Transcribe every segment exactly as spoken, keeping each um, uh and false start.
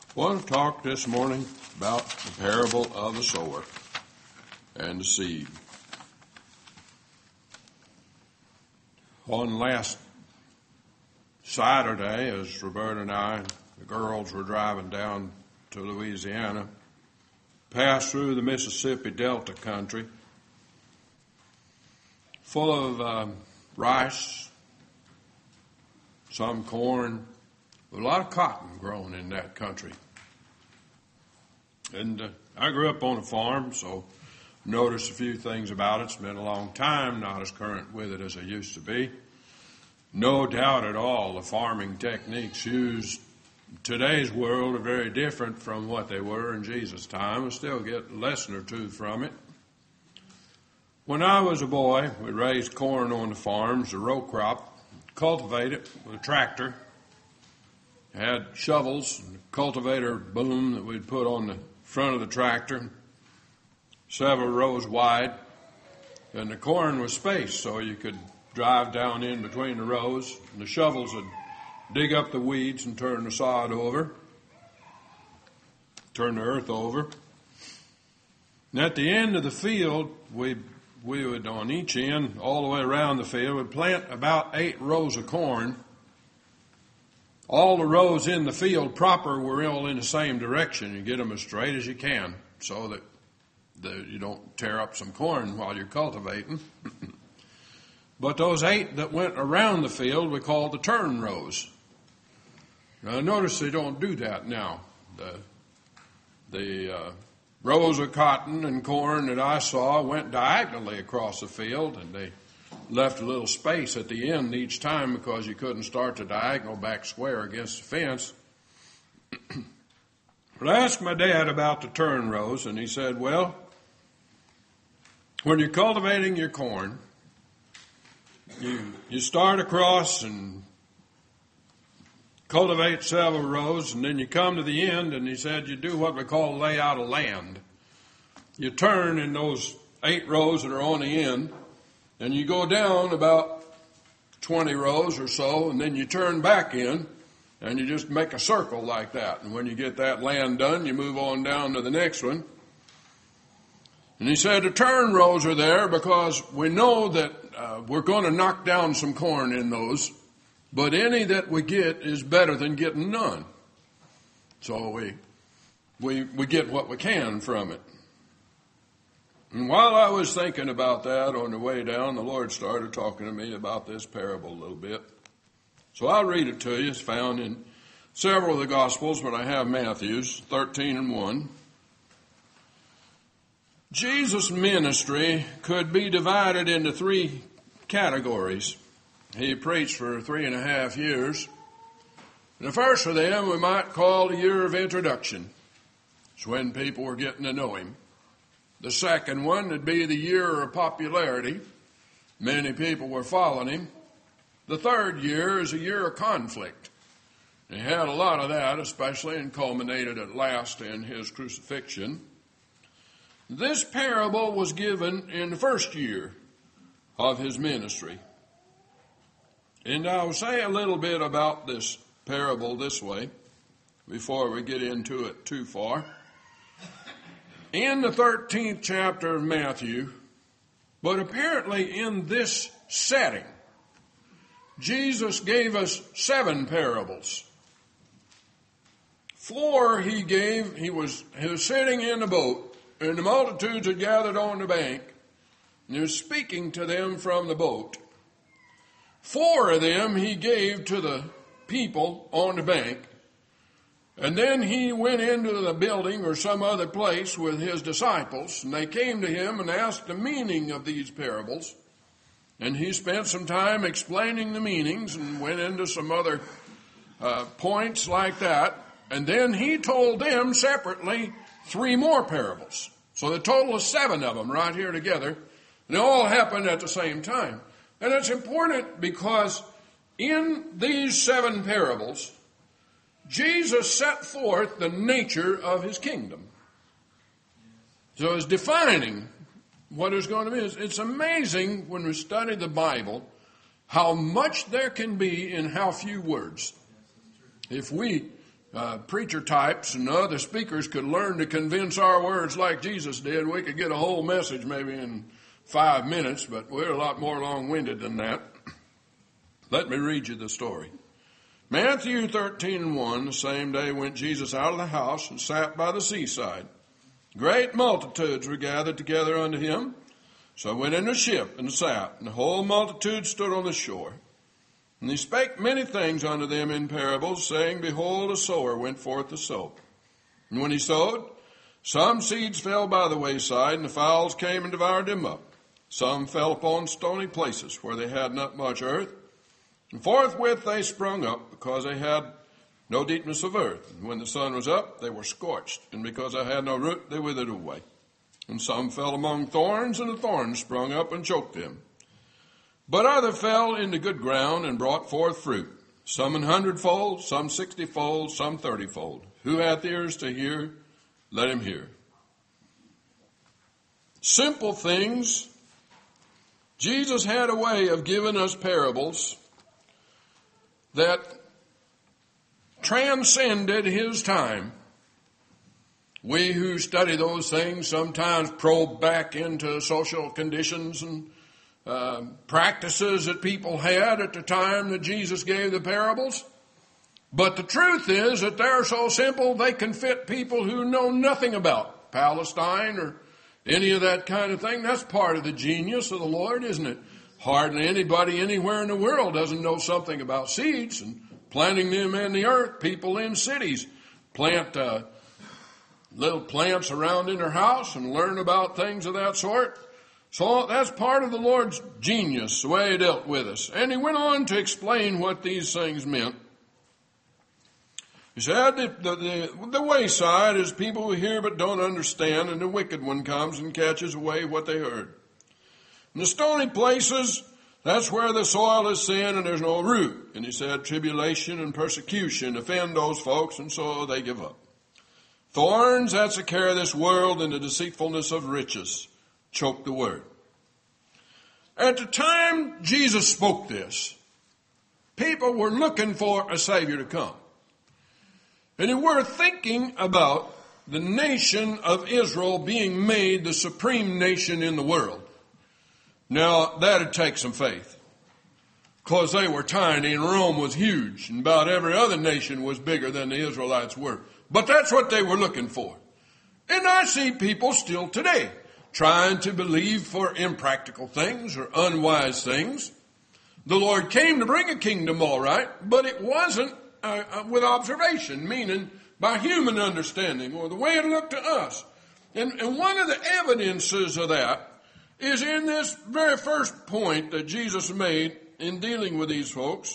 I want to talk this morning about the parable of the sower and the seed. On last Saturday, as Roberta and I, the girls, were driving down to Louisiana, passed through the Mississippi Delta country, full of um, rice, some corn, a lot of cotton grown in that country. And uh, I grew up on a farm, so noticed a few things about it. It's been a long time, not as current with it as I used to be. No doubt at all, the farming techniques used in today's world are very different from what they were in Jesus' time. I still get a lesson or two from it. When I was a boy, we raised corn on the farms, a row crop, cultivated it with a tractor, had shovels and a cultivator boom that we'd put on the front of the tractor, several rows wide, and the corn was spaced so you could drive down in between the rows, and the shovels would dig up the weeds and turn the sod over, turn the earth over. And at the end of the field, we we would, on each end, all the way around the field, would plant about eight rows of corn. All the rows in the field proper were all in the same direction. You get them as straight as you can so that the, you don't tear up some corn while you're cultivating. But those eight that went around the field we called the turn rows. Now notice they don't do that now. The, the uh, rows of cotton and corn that I saw went diagonally across the field, and they left a little space at the end each time because you couldn't start the diagonal back square against the fence. But I asked my dad about the turn rows, and he said, well, when you're cultivating your corn, you you start across and cultivate several rows, and then you come to the end, and he said you do what we call layout of land. You turn in those eight rows that are on the end, and you go down about twenty rows or so, and then you turn back in, and you just make a circle like that. And when you get that land done, you move on down to the next one. And he said the turn rows are there because we know that uh, we're going to knock down some corn in those, but any that we get is better than getting none. So we we we get what we can from it. And while I was thinking about that on the way down, the Lord started talking to me about this parable a little bit. So I'll read it to you. It's found in several of the Gospels, but I have Matthew's thirteen and one. Jesus' ministry could be divided into three categories. He preached for three and a half years. And the first of them we might call the year of introduction. It's when people were getting to know him. The second one would be the year of popularity. Many people were following him. The third year is a year of conflict. He had a lot of that, especially, and culminated at last in his crucifixion. This parable was given in the first year of his ministry. And I'll say a little bit about this parable this way before we get into it too far. In the thirteenth chapter of Matthew, but apparently in this setting, Jesus gave us seven parables. Four he gave, he was, he was sitting in the boat, and the multitudes had gathered on the bank, and he was speaking to them from the boat. Four of them he gave to the people on the bank, and then he went into the building or some other place with his disciples, and they came to him and asked the meaning of these parables. And he spent some time explaining the meanings and went into some other uh, points like that. And then he told them separately three more parables. So the total is seven of them right here together. And they all happened at the same time. And it's important because in these seven parables, Jesus set forth the nature of his kingdom. So it's defining what is going to be. It's amazing when we study the Bible how much there can be in how few words. If we uh, preacher types and other speakers could learn to convince our words like Jesus did, we could get a whole message maybe in five minutes, but we're a lot more long-winded than that. Let me read you the story. Matthew thirteen and one, the same day went Jesus out of the house and sat by the seaside. Great multitudes were gathered together unto him. So he went in a ship and sat, and the whole multitude stood on the shore. And he spake many things unto them in parables, saying, Behold, a sower went forth to sow. And when he sowed, some seeds fell by the wayside, and the fowls came and devoured them up. Some fell upon stony places, where they had not much earth. And forthwith they sprung up, because they had no deepness of earth. And when the sun was up, they were scorched, and because they had no root, they withered away. And some fell among thorns, and the thorns sprung up and choked them. But other fell into good ground and brought forth fruit, some an hundredfold, some sixtyfold, some thirtyfold. Who hath ears to hear, let him hear. Simple things. Jesus had a way of giving us parables that transcended his time. We who study those things sometimes probe back into social conditions and uh, practices that people had at the time that Jesus gave the parables. But the truth is that they're so simple they can fit people who know nothing about Palestine or any of that kind of thing. That's part of the genius of the Lord, isn't it? Hardly anybody anywhere in the world doesn't know something about seeds and planting them in the earth. People in cities plant uh, little plants around in their house and learn about things of that sort. So that's part of the Lord's genius, the way he dealt with us. And he went on to explain what these things meant. He said that the, the, the wayside is people who hear but don't understand, and the wicked one comes and catches away what they heard. In the stony places, that's where the soil is sin and there's no root. And he said tribulation and persecution offend those folks, and so they give up. Thorns, that's the care of this world, and the deceitfulness of riches choke the word. At the time Jesus spoke this, people were looking for a Savior to come. And they were thinking about the nation of Israel being made the supreme nation in the world. Now, that'd take some faith, because they were tiny and Rome was huge, and about every other nation was bigger than the Israelites were. But that's what they were looking for. And I see people still today trying to believe for impractical things or unwise things. The Lord came to bring a kingdom, all right, but it wasn't uh, uh, with observation, meaning by human understanding or the way it looked to us. And, and one of the evidences of that is in this very first point that Jesus made in dealing with these folks.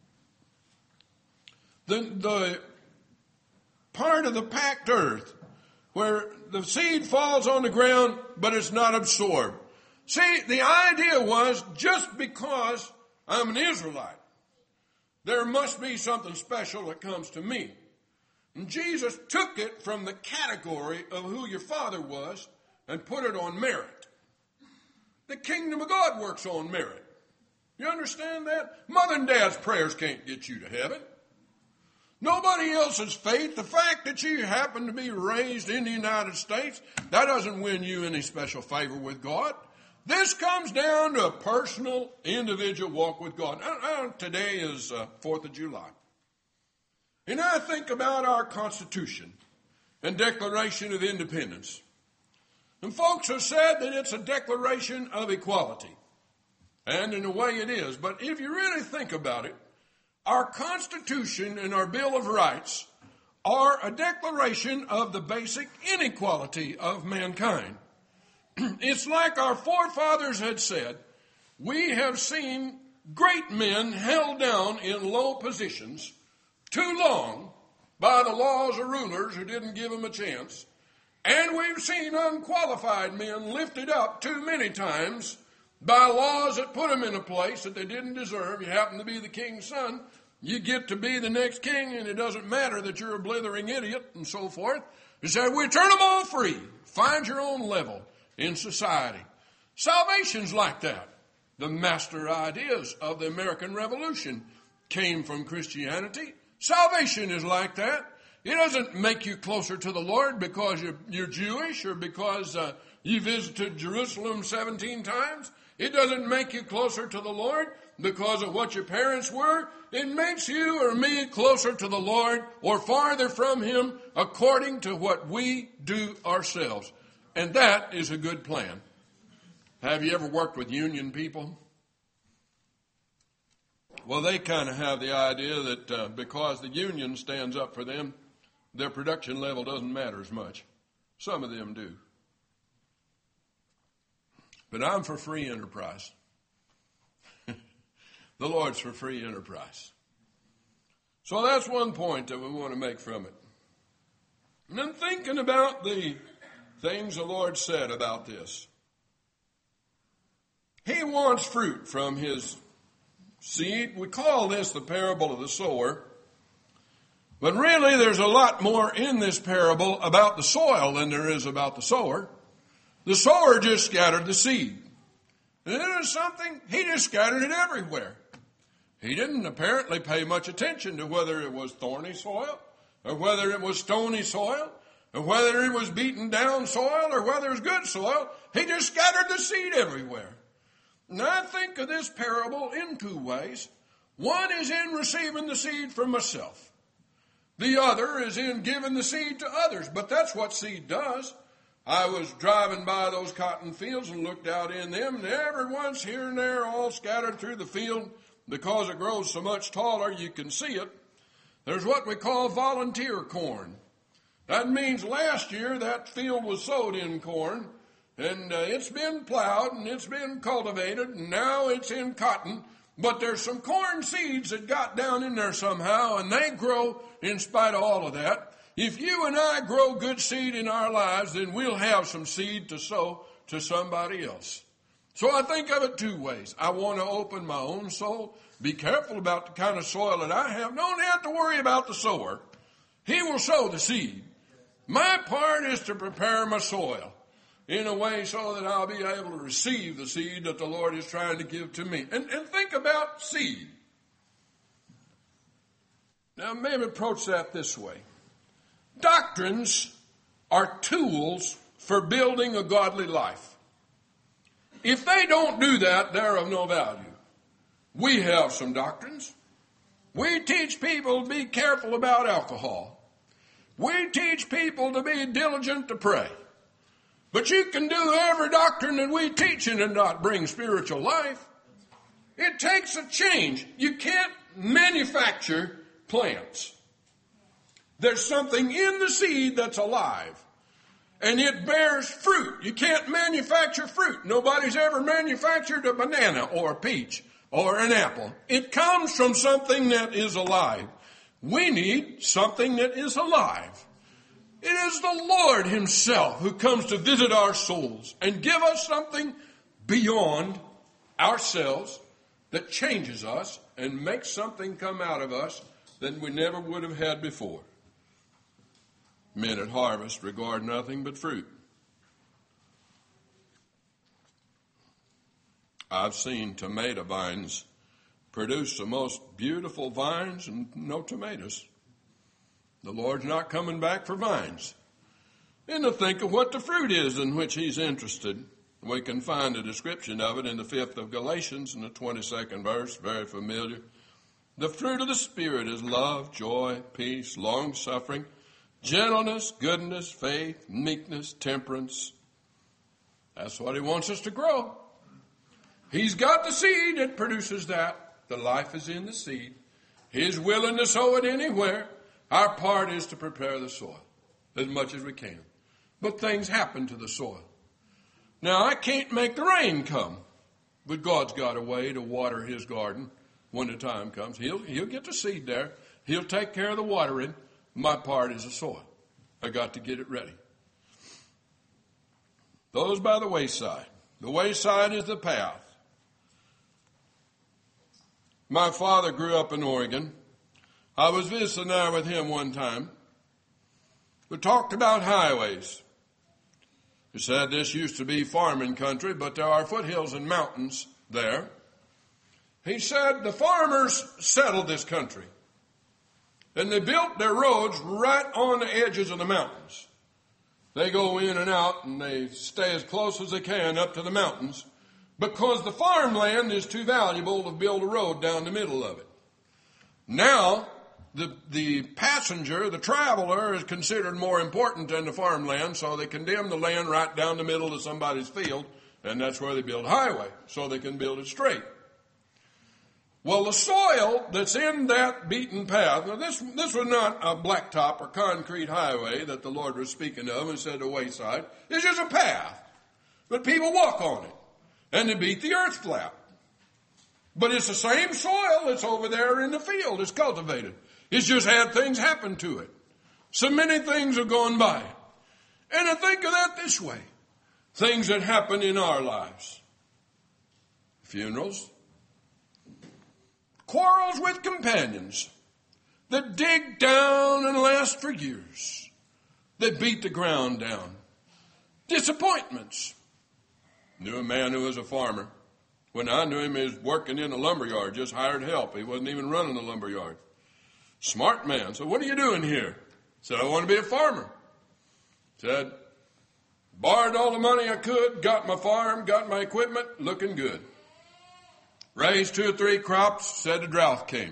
The, the part of the packed earth where the seed falls on the ground, but it's not absorbed. See, the idea was just because I'm an Israelite, there must be something special that comes to me. And Jesus took it from the category of who your father was and put it on merit. The kingdom of God works on merit. You understand that? Mother and dad's prayers can't get you to heaven. Nobody else's faith, the fact that you happen to be raised in the United States, that doesn't win you any special favor with God. This comes down to a personal, individual walk with God. Now, now, today is uh, fourth of July. And I think about our Constitution and Declaration of Independence. And folks have said that it's a declaration of equality. And in a way it is. But if you really think about it, our Constitution and our Bill of Rights are a declaration of the basic inequality of mankind. It's like our forefathers had said, we have seen great men held down in low positions too long by the laws of rulers who didn't give them a chance. And we've seen unqualified men lifted up too many times by laws that put them in a place that they didn't deserve. You happen to be the king's son, you get to be the next king, and it doesn't matter that you're a blithering idiot and so forth. He said, we turn them all free. Find your own level in society. Salvation's like that. The master ideas of the American Revolution came from Christianity. Salvation is like that. It doesn't make you closer to the Lord because you're, you're Jewish or because uh, you visited Jerusalem seventeen times. It doesn't make you closer to the Lord because of what your parents were. It makes you or me closer to the Lord or farther from Him according to what we do ourselves. And that is a good plan. Have you ever worked with union people? Well, they kind of have the idea that uh, because the union stands up for them, their production level doesn't matter as much. Some of them do. But I'm for free enterprise. The Lord's for free enterprise. So that's one point that we want to make from it. And then thinking about the things the Lord said about this. He wants fruit from His seed. We call this the parable of the sower. But really there's a lot more in this parable about the soil than there is about the sower. The sower just scattered the seed. And then there's something, he just scattered it everywhere. He didn't apparently pay much attention to whether it was thorny soil, or whether it was stony soil, or whether it was beaten down soil, or whether it was good soil. He just scattered the seed everywhere. And I think of this parable in two ways. One is in receiving the seed from myself. The other is in giving the seed to others. But that's what seed does. I was driving by those cotton fields and looked out in them, and every once here and there, all scattered through the field, because it grows so much taller, you can see it. There's what we call volunteer corn. That means last year that field was sowed in corn, and uh, it's been plowed and it's been cultivated, and now it's in cotton. But there's some corn seeds that got down in there somehow, and they grow in spite of all of that. If you and I grow good seed in our lives, then we'll have some seed to sow to somebody else. So I think of it two ways. I want to open my own soul. Be careful about the kind of soil that I have. Don't have to worry about the sower. He will sow the seed. My part is to prepare my soil in a way so that I'll be able to receive the seed that the Lord is trying to give to me. And, and think about seed. Now maybe approach that this way. Doctrines are tools for building a godly life. If they don't do that, they're of no value. We have some doctrines. We teach people to be careful about alcohol. We teach people to be diligent to pray. But you can do every doctrine that we teach and not bring spiritual life. It takes a change. You can't manufacture plants. There's something in the seed that's alive. And it bears fruit. You can't manufacture fruit. Nobody's ever manufactured a banana or a peach or an apple. It comes from something that is alive. We need something that is alive. It is the Lord Himself who comes to visit our souls and give us something beyond ourselves that changes us and makes something come out of us that we never would have had before. Men at harvest regard nothing but fruit. I've seen tomato vines produce the most beautiful vines and no tomatoes. The Lord's not coming back for vines. And to think of what the fruit is in which He's interested. We can find a description of it in the fifth of Galatians in the twenty-second verse, very familiar. The fruit of the Spirit is love, joy, peace, long-suffering, gentleness, goodness, faith, meekness, temperance. That's what He wants us to grow. He's got the seed that produces that. The life is in the seed. He's willing to sow it anywhere. Our part is to prepare the soil as much as we can. But things happen to the soil. Now, I can't make the rain come, but God's got a way to water His garden when the time comes. He'll, he'll get the seed there. He'll take care of the watering. My part is the soil. I got to get it ready. Those by the wayside. The wayside is the path. My father grew up in Oregon. I was visiting there with him one time. We talked about highways. He said this used to be farming country, but there are foothills and mountains there. He said the farmers settled this country. And they built their roads right on the edges of the mountains. They go in and out and they stay as close as they can up to the mountains because the farmland is too valuable to build a road down the middle of it. Now, the, the passenger, the traveler, is considered more important than the farmland, so they condemn the land right down the middle of somebody's field, and that's where they build a highway, so they can build it straight. Well, the soil that's in that beaten path, now this, this was not a blacktop or concrete highway that the Lord was speaking of and said the wayside. It's just a path. But people walk on it. And they beat the earth flat. But it's the same soil that's over there in the field. It's cultivated. It's just had things happen to it. So many things have gone by. And I think of that this way. Things that happen in our lives. Funerals. Quarrels with companions that dig down and last for years, that beat the ground down. Disappointments. Knew a man who was a farmer. When I knew him, he was working in a lumber yard, just hired help. He wasn't even running the lumber yard. Smart man. So what are you doing here? Said, I want to be a farmer. Said, borrowed all the money I could, got my farm, got my equipment, looking good. Raised two or three crops, said the drought came.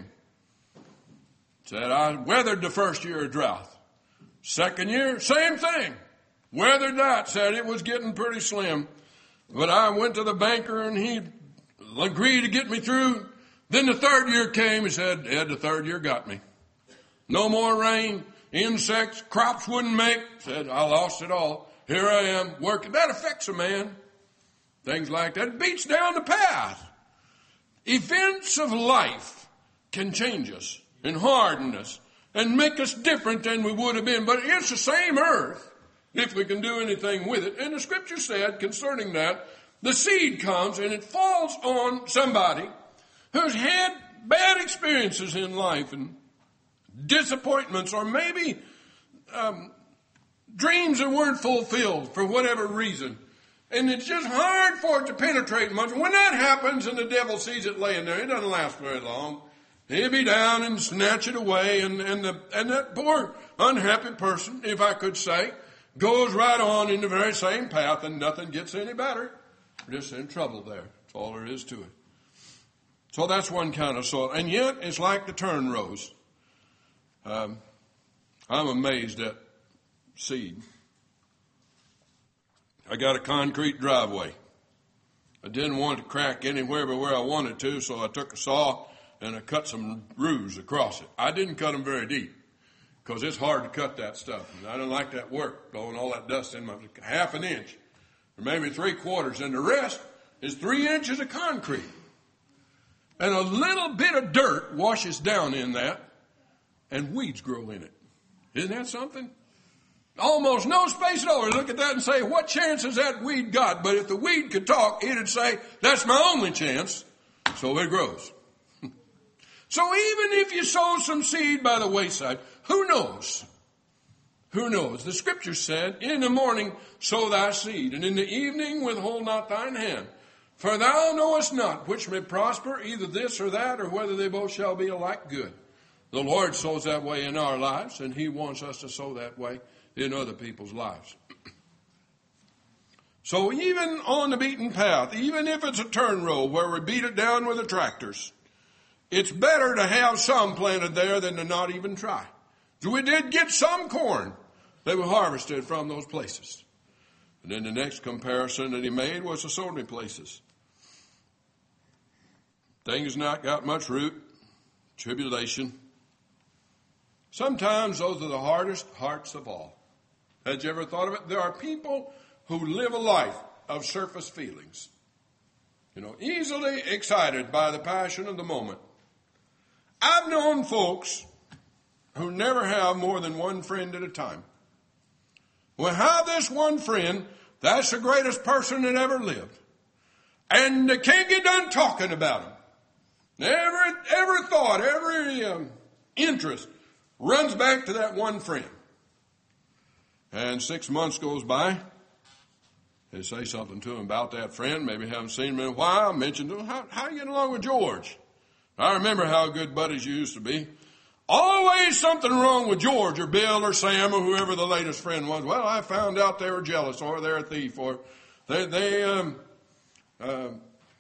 Said, I weathered the first year of drought. Second year, same thing. Weathered that, said it was getting pretty slim. But I went to the banker and he agreed to get me through. Then the third year came, he said, Ed, the third year got me. No more rain, insects, crops wouldn't make. Said, I lost it all. Here I am working. That affects a man. Things like that. It beats down the path. Events of life can change us and harden us and make us different than we would have been. But it's the same earth if we can do anything with it. And the scripture said concerning that, the seed comes and it falls on somebody who's had bad experiences in life and disappointments or maybe um, dreams that weren't fulfilled for whatever reason. And it's just hard for it to penetrate much. When that happens and the devil sees it laying there, it doesn't last very long. He'll be down and snatch it away. And, and, the, and that poor unhappy person, if I could say, goes right on in the very same path and nothing gets any better. We're just in trouble there. That's all there is to it. So that's one kind of soil. And yet it's like the turn rows. Um, I'm amazed at seed. I got a concrete driveway. I didn't want it to crack anywhere but where I wanted to, so I took a saw and I cut some grooves across it. I didn't cut them very deep because it's hard to cut that stuff. And I don't like that work, blowing all that dust in my half an inch or maybe three quarters. And the rest is three inches of concrete. And a little bit of dirt washes down in that and weeds grow in it. Isn't that something? Almost no space at all. We look at that and say, what chance has that weed got? But if the weed could talk, it'd say, that's my only chance. So it grows. So even if you sow some seed by the wayside, who knows? Who knows? The scripture said, in the morning sow thy seed, and in the evening withhold not thine hand. For thou knowest not which may prosper, either this or that, or whether they both shall be alike good. The Lord sows that way in our lives, and he wants us to sow that way in other people's lives. So even on the beaten path, even if it's a turn row where we beat it down with the tractors, it's better to have some planted there than to not even try. So we did get some corn that we harvested from those places. And then the next comparison that he made was the stony places. Things not got much root, tribulation. Sometimes those are the hardest hearts of all. Had you ever thought of it? There are people who live a life of surface feelings. You know, easily excited by the passion of the moment. I've known folks who never have more than one friend at a time. Well, have this one friend, that's the greatest person that ever lived. And they can't get done talking about him. Every, every thought, every um, interest runs back to that one friend. And six months goes by. They say something to him about that friend. Maybe haven't seen him in a while. Mentioned to him, how, how are you getting along with George? I remember how good buddies you used to be. Always something wrong with George or Bill or Sam or whoever the latest friend was. Well, I found out they were jealous or they're a thief or they, they um, um,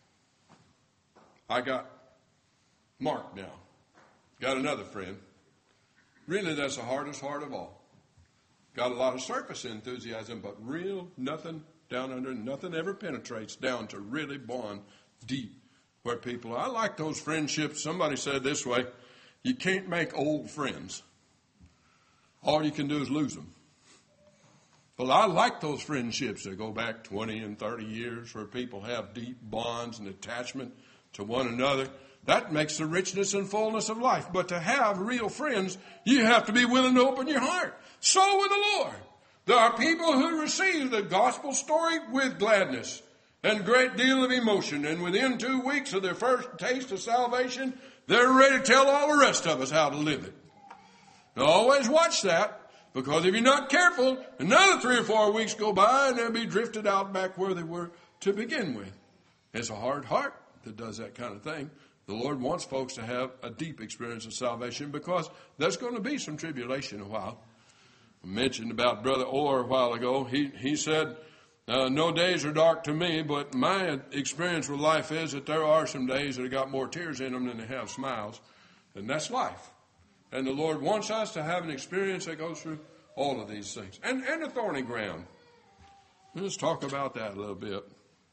I got Mark now. Got another friend. Really, that's the hardest heart of all. Got a lot of surface enthusiasm, but real nothing down under, nothing ever penetrates down to really bond deep where people are. I like those friendships. Somebody said this way, you can't make old friends. All you can do is lose them. Well, I like those friendships that go back twenty and thirty years where people have deep bonds and attachment to one another. That makes the richness and fullness of life. But to have real friends, you have to be willing to open your heart. So with the Lord. There are people who receive the gospel story with gladness and great deal of emotion. And within two weeks of their first taste of salvation, they're ready to tell all the rest of us how to live it. Now, always watch that, because if you're not careful, another three or four weeks go by and they'll be drifted out back where they were to begin with. It's a hard heart that does that kind of thing. The Lord wants folks to have a deep experience of salvation because there's going to be some tribulation a while. I mentioned about Brother Orr a while ago. He, he said, uh, no days are dark to me, but my experience with life is that there are some days that have got more tears in them than they have smiles. And that's life. And the Lord wants us to have an experience that goes through all of these things. And, and the thorny ground. Let's talk about that a little bit.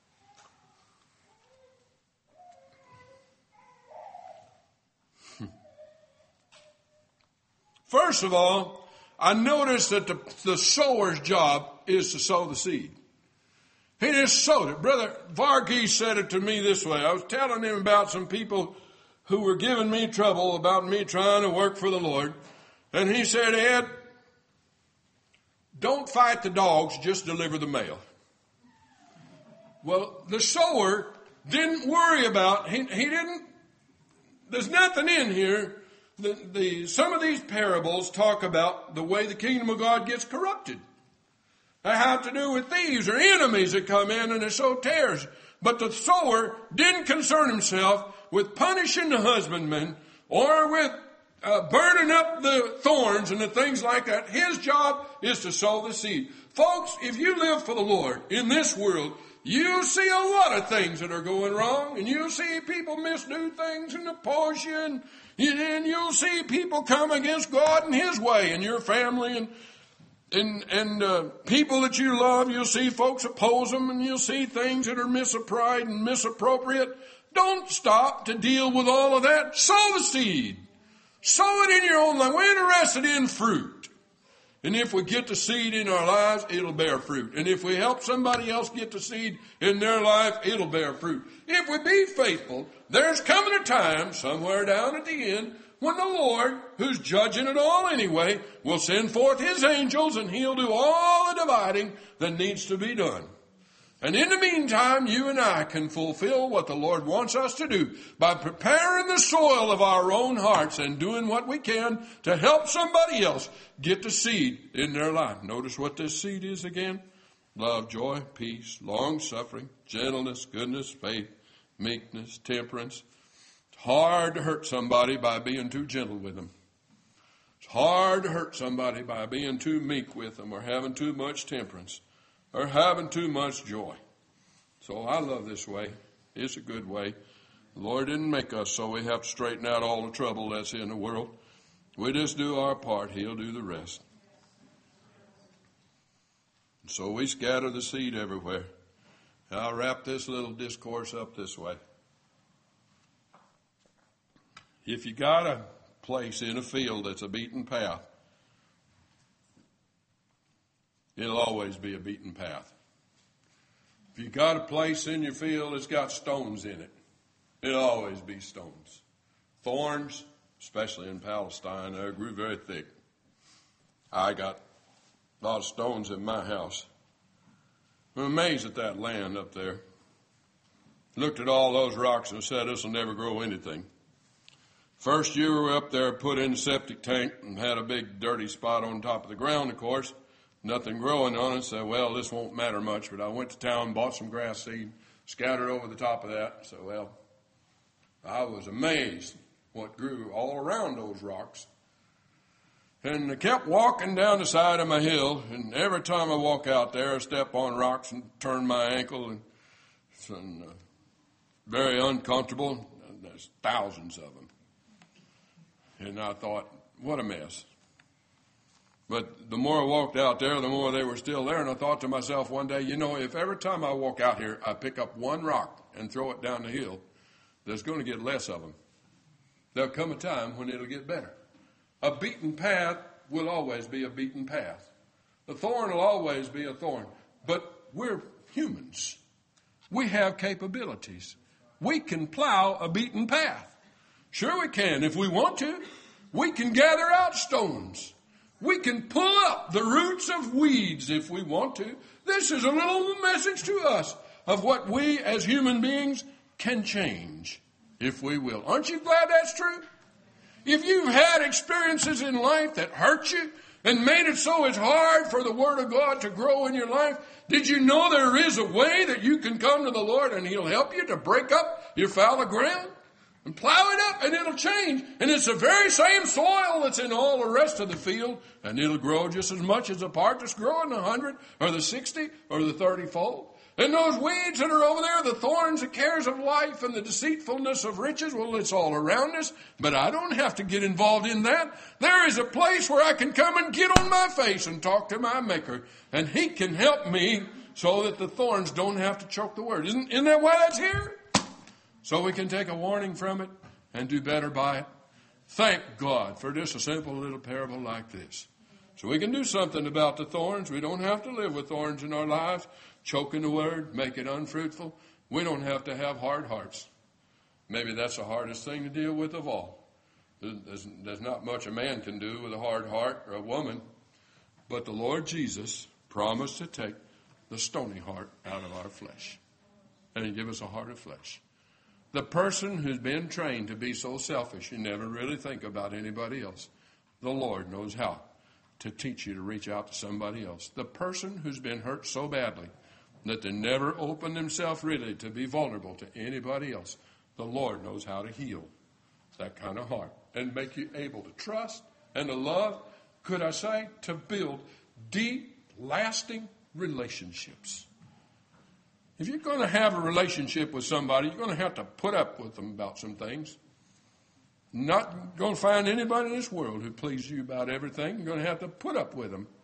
First of all, I noticed that the, the sower's job is to sow the seed. He just sowed it. Brother Varghese said it to me this way. I was telling him about some people who were giving me trouble about me trying to work for the Lord. And he said, Ed, don't fight the dogs, just deliver the mail. Well, the sower didn't worry about, he, he didn't, there's nothing in here. The, the, some of these parables talk about the way the kingdom of God gets corrupted. They have to do with thieves or enemies that come in and they sow tares. But the sower didn't concern himself with punishing the husbandman or with uh, burning up the thorns and the things like that. His job is to sow the seed. Folks, if you live for the Lord in this world, you see a lot of things that are going wrong, and you'll see people misdo things and oppose you, and, and you'll see people come against God and His way, and your family, and and and uh, people that you love. You'll see folks oppose them, and you'll see things that are misapplied and misappropriate. Don't stop to deal with all of that. Sow the seed. Sow it in your own life. We're interested in fruit. And if we get the seed in our lives, it'll bear fruit. And if we help somebody else get the seed in their life, it'll bear fruit. If we be faithful, there's coming a time, somewhere down at the end, when the Lord, who's judging it all anyway, will send forth His angels and He'll do all the dividing that needs to be done. And in the meantime, you and I can fulfill what the Lord wants us to do by preparing the soil of our own hearts and doing what we can to help somebody else get the seed in their life. Notice what this seed is again. Love, joy, peace, long-suffering, gentleness, goodness, faith, meekness, temperance. It's hard to hurt somebody by being too gentle with them. It's hard to hurt somebody by being too meek with them or having too much temperance. Or having too much joy. So I love this way. It's a good way. The Lord didn't make us so we have to straighten out all the trouble that's in the world. We just do our part. He'll do the rest. So we scatter the seed everywhere. I'll wrap this little discourse up this way. If you got a place in a field that's a beaten path, it'll always be a beaten path. If you got a place in your field that's got stones in it, it'll always be stones. Thorns, especially in Palestine, they grew very thick. I got a lot of stones in my house. I'm amazed at that land up there. Looked at all those rocks and said, this will never grow anything. First year we were up there, put in a septic tank and had a big dirty spot on top of the ground, of course. Nothing growing on it. Said, well, this won't matter much. But I went to town, bought some grass seed, scattered over the top of that. So, well, I was amazed what grew all around those rocks. And I kept walking down the side of my hill, and every time I walk out there, I step on rocks and turn my ankle, and it's uh, very uncomfortable. There's thousands of them. And I thought, what a mess. But the more I walked out there, the more they were still there, and I thought to myself one day, you know, if every time I walk out here, I pick up one rock and throw it down the hill, there's going to get less of them. There'll come a time when it'll get better. A beaten path will always be a beaten path. A thorn will always be a thorn. But we're humans. We have capabilities. We can plow a beaten path. Sure we can if we want to. We can gather out stones. We can pull up the roots of weeds if we want to. This is a little message to us of what we as human beings can change if we will. Aren't you glad that's true? If you've had experiences in life that hurt you and made it so it's hard for the Word of God to grow in your life, did you know there is a way that you can come to the Lord and He'll help you to break up your fallow ground and plow it up and it'll change? And it's the very same soil that's in all the rest of the field, and it'll grow just as much as a part that's growing the hundred or the sixty or the thirty fold. And those weeds that are over there, the thorns, the cares of life, and the deceitfulness of riches, well, it's all around us. But I don't have to get involved in that. There is a place where I can come and get on my face and talk to my Maker. And He can help me so that the thorns don't have to choke the word. Isn't, isn't that why that's here? So we can take a warning from it and do better by it. Thank God for just a simple little parable like this. So we can do something about the thorns. We don't have to live with thorns in our lives. Choking the word, make it unfruitful. We don't have to have hard hearts. Maybe that's the hardest thing to deal with of all. There's, there's not much a man can do with a hard heart or a woman. But the Lord Jesus promised to take the stony heart out of our flesh and He give us a heart of flesh. The person who's been trained to be so selfish you never really think about anybody else, the Lord knows how to teach you to reach out to somebody else. The person who's been hurt so badly that they never open themselves really to be vulnerable to anybody else, the Lord knows how to heal that kind of heart and make you able to trust and to love, could I say, to build deep, lasting relationships. If you're going to have a relationship with somebody, you're going to have to put up with them about some things. Not going to find anybody in this world who pleases you about everything. You're going to have to put up with them.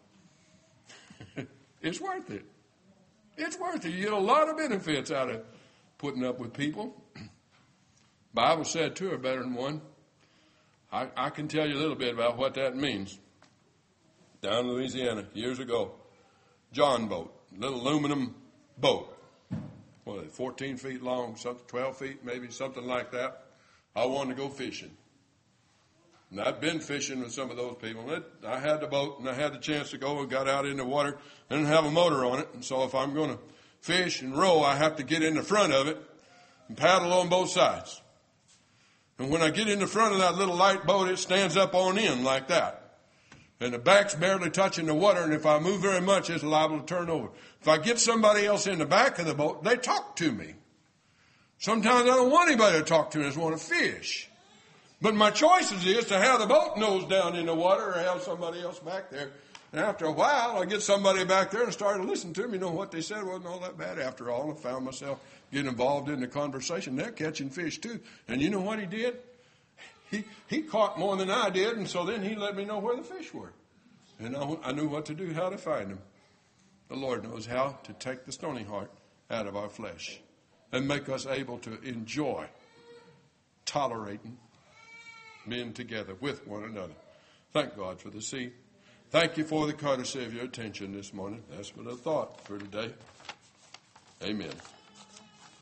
It's worth it. It's worth it. You get a lot of benefits out of putting up with people. Bible said two are better than one. I, I can tell you a little bit about what that means. Down in Louisiana, years ago, John boat, little aluminum boat. What, fourteen feet long, something, twelve feet, maybe something like that. I wanted to go fishing. And I'd been fishing with some of those people. And it, I had the boat, and I had the chance to go and got out in the water and have a motor on it. And so if I'm going to fish and row, I have to get in the front of it and paddle on both sides. And when I get in the front of that little light boat, it stands up on end like that. And the back's barely touching the water, and if I move very much, it's liable to turn over. If I get somebody else in the back of the boat, they talk to me. Sometimes I don't want anybody to talk to me, I just want to fish. But my choices is to have the boat nose down in the water or have somebody else back there. And after a while, I get somebody back there and started listening to them. You know what they said wasn't all that bad after all. I found myself getting involved in the conversation. They're catching fish too. And you know what he did? He he caught more than I did, and so then he let me know where the fish were. And I, I knew what to do, how to find them. The Lord knows how to take the stony heart out of our flesh and make us able to enjoy tolerating being together with one another. Thank God for the seed. Thank you for the courtesy of your attention this morning. That's what I thought for today. Amen.